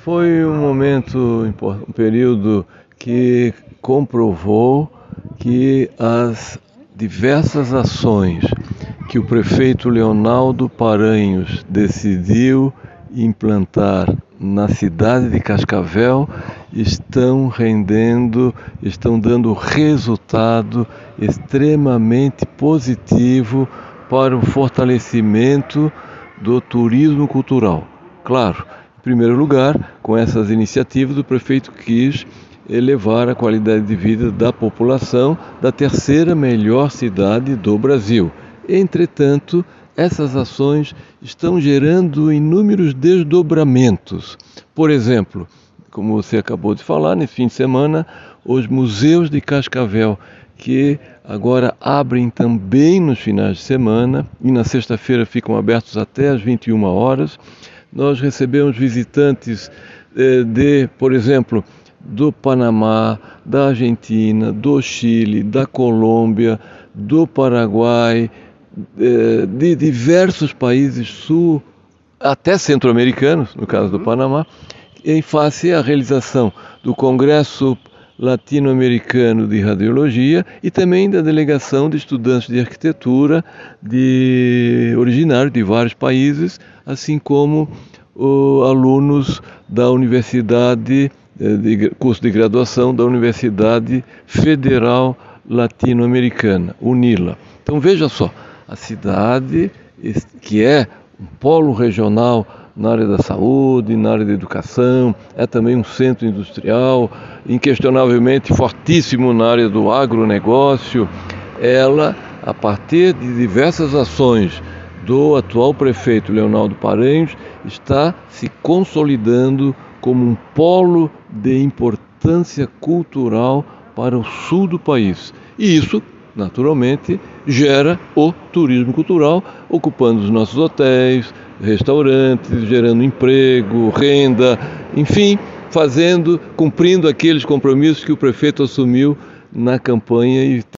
Foi um momento, um período que comprovou que as diversas ações que o prefeito Leonaldo Paranhos decidiu implantar na cidade de Cascavel estão dando resultado extremamente positivo para o fortalecimento do turismo cultural. Claro, em primeiro lugar, com essas iniciativas, o prefeito quis elevar a qualidade de vida da população da terceira melhor cidade do Brasil. Entretanto, essas ações estão gerando inúmeros desdobramentos. Por exemplo, como você acabou de falar, nesse fim de semana, os museus de Cascavel, que agora abrem também nos finais de semana e na sexta-feira ficam abertos até às 21 horas. Nós recebemos visitantes por exemplo, do Panamá, da Argentina, do Chile, da Colômbia, do Paraguai, de diversos países sul, até centro-americanos, no caso do Panamá, em face à realização do Congresso Latino-Americano de Radiologia e também da delegação de estudantes de arquitetura originários de vários países, assim como alunos da Universidade, curso de graduação da Universidade Federal Latino-Americana, UNILA. Então veja só, a cidade que é um polo regional na área da saúde, na área da educação, é também um centro industrial, inquestionavelmente fortíssimo na área do agronegócio. Ela, a partir de diversas ações do atual prefeito Leonaldo Paranhos, está se consolidando como um polo de importância cultural para o sul do país. E isso, naturalmente, gera o turismo cultural, ocupando os nossos hotéis, restaurantes, gerando emprego, renda, enfim, cumprindo aqueles compromissos que o prefeito assumiu na campanha e